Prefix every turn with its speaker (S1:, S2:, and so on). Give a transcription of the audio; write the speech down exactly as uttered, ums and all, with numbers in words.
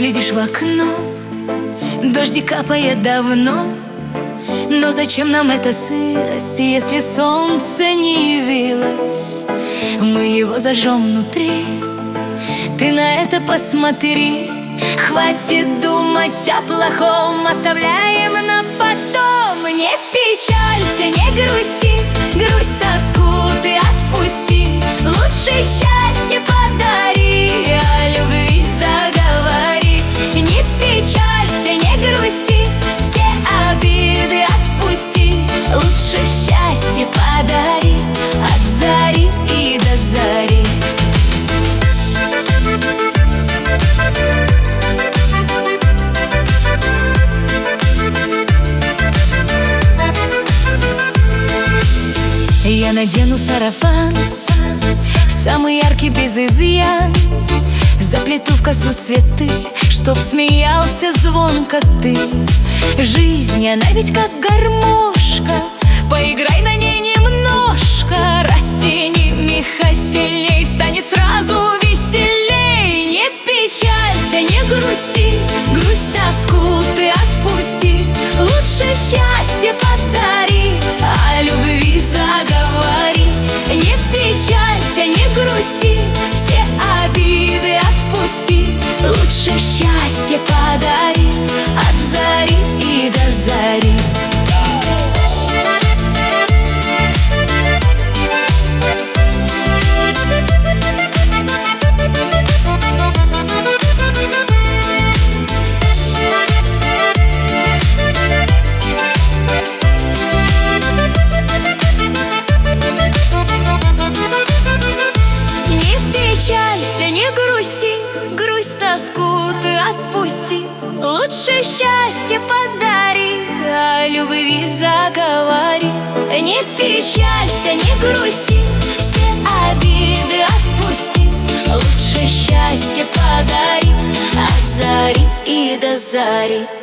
S1: Глядишь в окно, дождик капает давно. Но зачем нам эта сырость, если солнце не явилось? Мы его зажжем внутри. Ты на это посмотри. Хватит думать о плохом, оставляем на потом. Не печалься, не грусти, грусть, тоску ты отпусти. Лучше счастье подари, о любви заговори. Не печалься, не грусти, все обиды отпусти. Лучше счастье подари, от зари и до зари. Я надену сарафан, самый яркий без изъян. Заплету в косу цветы, чтоб смеялся звонко ты. Жизнь, она ведь как гармошка, поиграй на ней немножко. Растяни меха сильней, станет сразу веселей. Не печалься, не грусти, грусть, тоску ты отпусти. Лучше счастье подари, о любви заговори. Не печалься, не грусти, все обиды отпусти. Лучше счастье подари, от зари и до зари. Тоску ты отпусти, лучше счастье подари, о любви заговори. Не печалься, не грусти, все обиды отпусти. Лучше счастье подари, от зари и до зари.